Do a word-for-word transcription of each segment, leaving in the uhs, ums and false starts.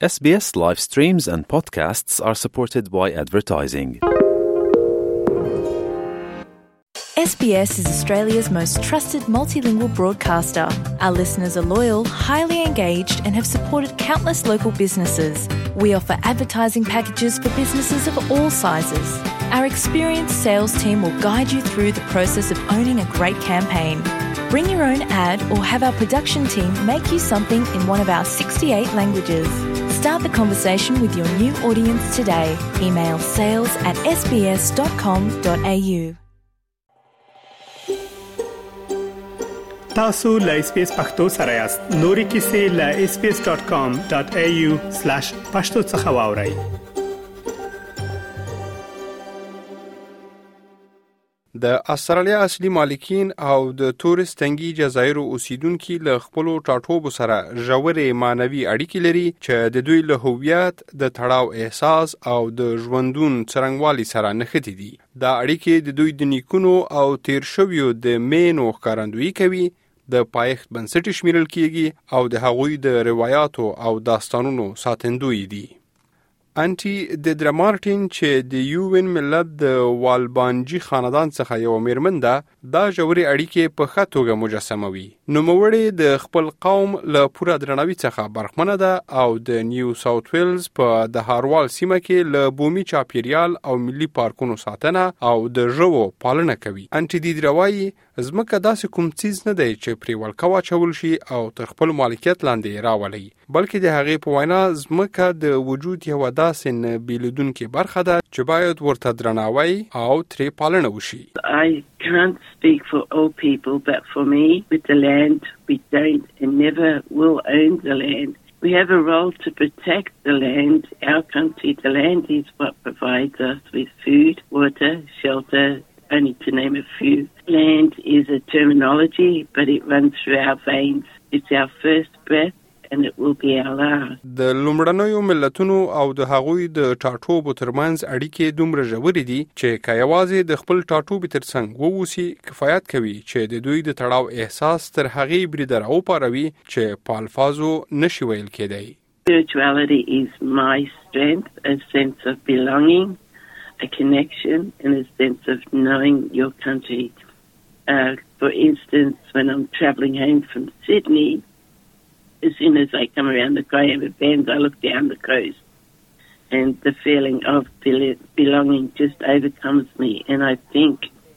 S B S live streams and podcasts are supported by advertising. S B S is Australia's most trusted multilingual broadcaster. Our listeners are loyal, highly engaged, and have supported countless local businesses. We offer advertising packages for businesses of all sizes. Our experienced sales team will guide you through the process of owning a great campaign. Bring your own ad or have our production team make you something in one of our sixty-eight languages. Start the conversation with your new audience today. Email sales at s b s dot com dot a u. تاسو له اس بي اس پختو سره یاست. نوري کیسې له اس بي اس dot com dot a u slash pashto څخه واورئ. د استرالیا اصلي مالکین او د تورس تنګي جزایرو اوسیدونکو له خپل ټاټوبو سره ژورې مانوي اړیکې لري چې د دوی له هویت د تړاو احساس او د ژوندون څرنګوالي سره نښتي دي. دا اړیکې د دوی د نیکونو او تیر شویو د مینو ښکارندویي کوي، د پایښت بنسټ شمیرل کیږي او د هغوی د روایتو او داستانونو ساتندوی دي. انټي د درمارټین چې د یوون ملت د والبانجي خاندان څخه یو میرمن ده، دا ژورې اړیکې په ښه توګه مجسموي. نوموړې د خپل قوم له پوره درناوي څخه برخمنه ده او د نیو ساوث ویلز په د هاروال سیمه کې له بومي چاپیریال او ملي پارکونو ساتنه او د ژوو پالنه کوي. انټي د دروایي زمکه داسې کوم څیز نه دی چې پرې ولکه واچول شي او تر خپل مالکیت لاندې راولي، بلکې د هغې په وینا زمکه د وجود یوه داسې نه بیلیدونکې برخه ده چې باید ورته درناوی او ترې پالنه وشي. I can't speak for all people, but for me, with the land, we don't and never will own the land. We have a role to protect the land, our country. The land is what provides us with food, water, shelter, only to name a few. Land is a terminology, but it runs through our veins. It's our first breath and it will be our last. د لومړنیو ملتونو او د هغوی د ټاټوبو ترمنځ اړیکې دومره ژورې دي چې که یوازې د خپل ټاټوبي ترڅنګ ووسي کفایت کوي چې د دوی د تړاو احساس تر هغې بریده راوپاروي چې په الفاظو نشي ویل کېدی. Spirituality is my strength, a sense of belonging, a connection and a sense of knowing your country. Uh, for instance, when I'm travelling home from Sydney, as soon as I come around the Coyamba Bend, I look down the coast and the feeling of belonging just overcomes me and I think,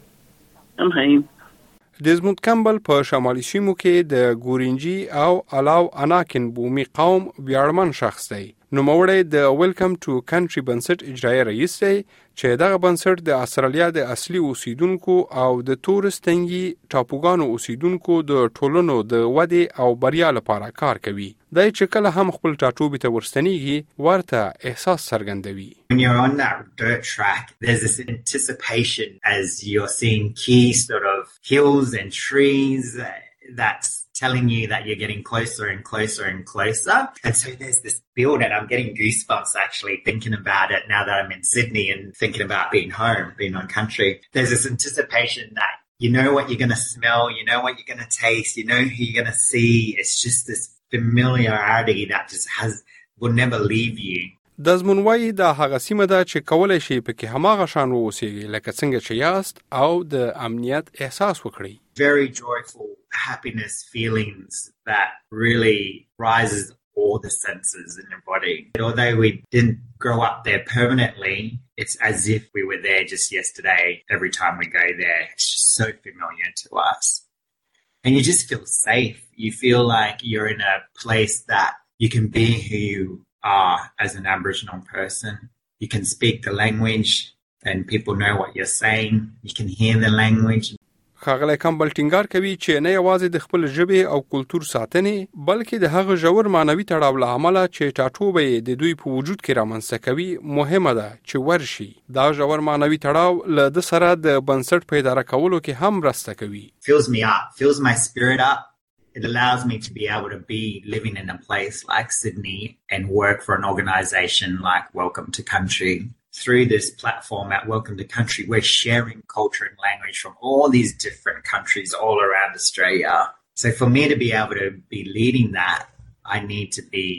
I'm home. دزموند کمبل په شمالي سیمو کې د ګورینجي او الاو اناکن بومي قوم ویاړمن شخص دی. نوموړی د ویلکم ټو کنټري بنسټ اجرایي رئیس دی چې دغه بنسټ د استرالیا د اصلي اوسیدونکو او د تورس تنګي ټاپوګانو اوسیدونکو د ټولنو د ودې او بریا لپاره کار کوي. دا چې کله هم خپل ټاټوبي ته ورستنیږي ورته احساس څرګندوي. When you're on that dirt track, there's this anticipation as you're seeing key sort of hills and trees that's telling you that you're getting closer and closer and closer. And so there's this build and I'm getting goosebumps actually thinking about it now that I'm in Sydney and thinking about being home, being on country. There's this anticipation that you know what you're going to smell, you know what you're going to taste, you know who you're going to see. It's just this familiarity that just has will never leave you. دزمون وایي دا هغه سیمه ده چې کولی شي پکې هماغه شان واوسیږي لکه څنګه چې یاست او د امنیت احساس وکړئ. Very joyful happiness feelings that really rises all the senses in your body. Although we didn't grow up there permanently, it's as if we were there just yesterday. Every time we go there, it's just so familiar to us. And you just feel safe. You feel like you're in a place that you can be who you are as an Aboriginal person. You can speak the language and people know what you're saying. You can hear the language. ښاغلی کمبل ټینګار کوي چې نه یوازې د خپل ژبې او کلتور ساتنې بلکې د هغه ژور معنوي تړاو له امله چې ټاټوبی د دوی په وجود کې رامنځته کوي مهمه ده چې ورشي. دا ژور معنوي تړاو له ده سره د بنسټ په اداره کولو کې هم مرسته کوي. Fills me up, fills my spirit up. It allows me to be able to be living in a place like Sydney and work for an organisation like Welcome to Country. Through this platform at Welcome to Country, we're sharing culture and language from all these different countries all around Australia. So for me to be able to be leading that, I need to be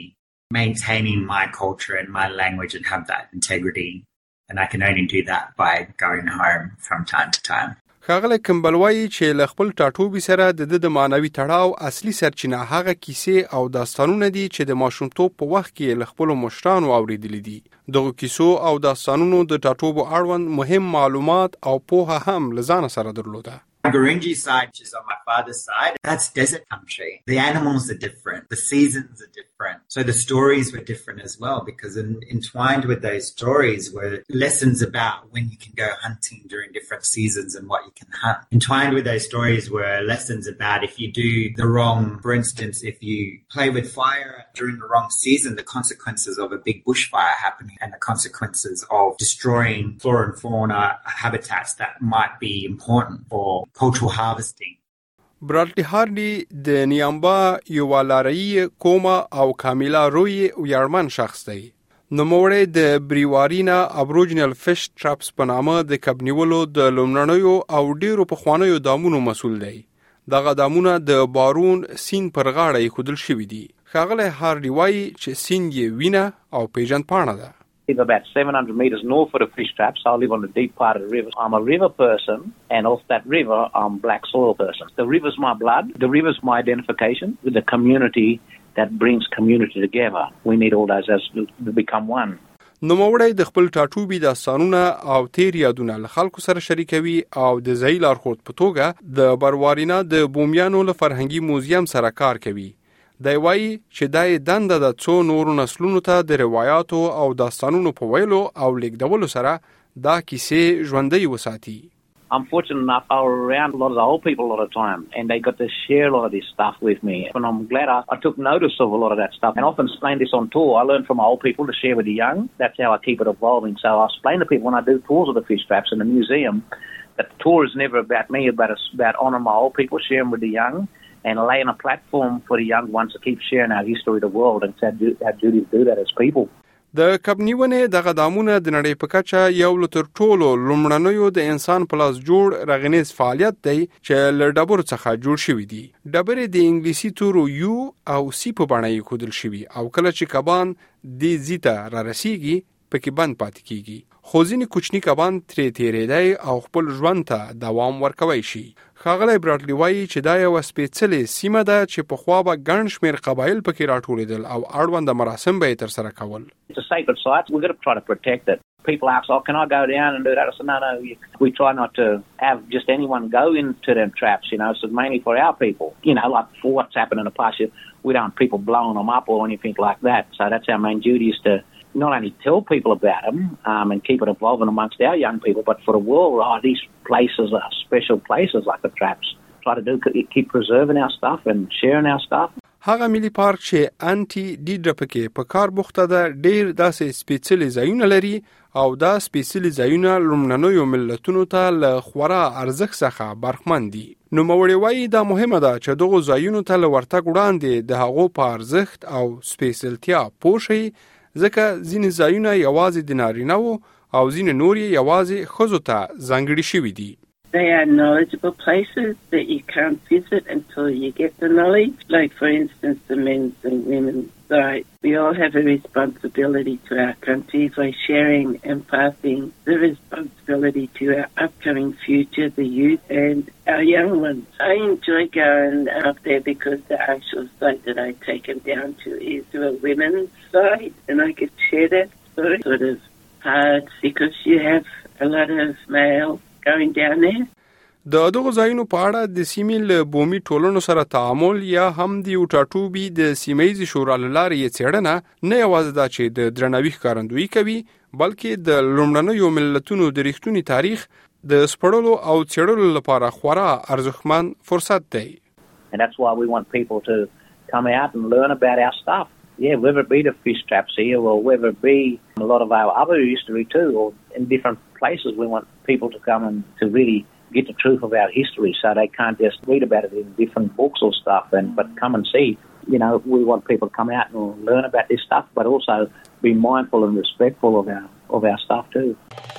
maintaining my culture and my language and have that integrity. And I can only do that by going home from time to time. ښاغلی کمبل وایي چې له خپل ټاټوبي سره د ده د معنوي تړاو اصلي سرچینه هغه کیسې او داستانونه دي چې د ماشومتوب په وخت کې له خپلو مشرانو اورېدلي دي. دغو کیسو او داستانونو د ټاټوبو اړوند مهم معلومات او پوهه هم له ځانه سره درلوده. Gurindji side, which is on my father's side, that's desert country. The animals are different. The seasons are different. So the stories were different as well, because in, entwined with those stories were lessons about when you can go hunting during different seasons and what you can hunt. Entwined with those stories were lessons about if you do the wrong, for instance, if you play with fire during the wrong season, the consequences of a big bushfire happening and the consequences of destroying flora and fauna habitats that might be important for cultural harvesting. برادلی هارډي د نیامبا یوالاري کوما او کامیلا روی ویارمن شخص دی. نوموړی د بریوارینا ابروجینل فش ټراپس په نامه د کبنیولو د لومړنیو او ډیرو پخوانیو دامونو مسؤل دی. دغه دامونه د بارون سین پر غاړه ایښودل شوي دي. ښاغلی هارډي وایي چې سین یې وینه او پیژند پاڼه ده. I live about seven hundred metres north of the fish traps. I live on the deep part of the river. I'm a river person, and off that river, I'm black soil person. The river's my blood. The river's my identification with the community that brings community together. We need all those as to become one. نوموړی د خپل ټاټوبي داستانونه او تیر یادونه له خلکو سره شریکوي او د ځایي لارښود په توګه د بروارینا د بومیانو له فرهنګي موزیم سره کار کوي. دی وایي چې دا یې دنده ده څو نورو نسلونو ته د روایاتو او داستانونو په ویلو او لیږدولو سره دا کیسې ژوندۍ وساتي. I'm fortunate enough, I was around a lot of the old people a lot of time, and they got to share a lot of this stuff with me. And I'm glad I, I took notice of a lot of that stuff. And I often explain this on tour. I learn from old people to share with the young. That's how I keep it evolving. So I explain to people when I do tours of the fish traps in the museum that the tour is never about me, but it's about honouring my old people, sharing with the young, and laying a platform for the young ones to keep sharing our history of the world. And it's our duty to do that as people. د کبنیونې دغه دامونه د نړۍ په کچه یو له تر ټولو لومړنیو د انسان په لاس جوړ رغنیز فعالیت دی چې له ډبرو څخه جوړ شوي دي. ډبرې د انګلیسي تورو یو او سی په بڼه ایښودل شوي او کله چې کبان دې ځي ته رارسیږي پکې بند پاتې کیږي. خو ځینې کوچني کبان ترې تېرېدی او خپل ژوند ته دوام ورکوی شي. ښاغلی براډلي وایي چې دا یوه سپېڅلې سیمه ده چې پخوا به ګڼ شمېر قبایل پکې راټولېدل او اړونده مراسم به یې ترسره کول. It's a sacred site. We've got to try to protect it. People ask, oh, can I go down and do that? I said, no, no. We try not to have just anyone go into them traps, you know. So it's mainly for our people. You know, like for what's happened in the past, we don't want people blowing them up or anything like that. So that's our main duty, is to not only tell people about them um, and keep it evolving amongst our young people, but for the world, oh, these places are special places like the traps. Try to do keep preserving our stuff and sharing our stuff. هغه ملي پارک چې انټي ډیډره پکې په کار بوخته ده ډېر داسې سپېڅلي ځایونه لري او دا سپېڅلي ځایونه لومړنیو ملتونو ته له خورا ارزښت څخه برخمن دي. نوموړی وایي دا مهمه ده چې دغو ځایونو ته له ورتګ وړاندې د هغو په ارزښت او سپېڅلتیا پوه شئ، ځکه ځینې ځایونه یوازې د نارینه‌وو او ځینې نور یې یوازې ښځو ته ځانګړي شوي دي. They are knowledgeable places that you can't visit until you get the knowledge. Like, for instance, the men's and women's side. We all have a responsibility to our country by sharing and passing the responsibility to our upcoming future, the youth and our young ones. I enjoy going out there because the actual site that I take them down to is a women's side, and I could share that story. Sort of hard because you have a lot of male going down there. د دغو ځایونو په اړه د سیمې له بومي ټولنو سره تعامل یا هم د یو ټاټوبي د سیمهیزې شورا له لارې یې څېړنه نه یوازې دا چې د درناوي ښکارندویي کوي، بلکې د لومړنیو ملتونو د رښتوني تاریخ د سپړلو او څېړلو لپاره خورا ارزښتمن فرصت دی. And that's why we want people to come out and learn about our stuff. Yeah, whether it be the fish traps here or whether it be a lot of our other history too, or in different places, we want people to come and to really get the truth of our history, so they can't just read about it in different books or stuff, and but come and see. You know, we want people to come out and learn about this stuff, but also be mindful and respectful of our of our stuff too.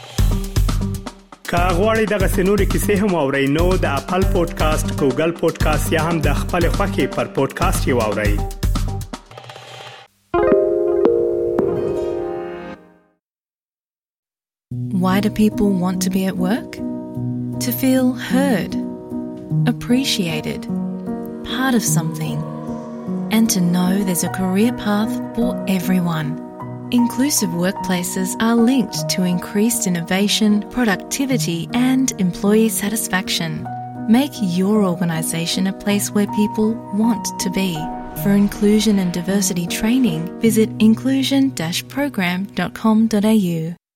که غواړئ دغه سنوري کیسې هم اورئ نو د اپل پودکاسټ، ګوګل پودکاسټ یا هم د خپل خوښې پر پودکاسټ یې واورئ. Why do people want to be at work? To feel heard, appreciated, part of something, and to know there's a career path for everyone. Inclusive workplaces are linked to increased innovation, productivity, and employee satisfaction. Make your organisation a place where people want to be. For inclusion and diversity training, visit inclusion dash program dot com dot a u.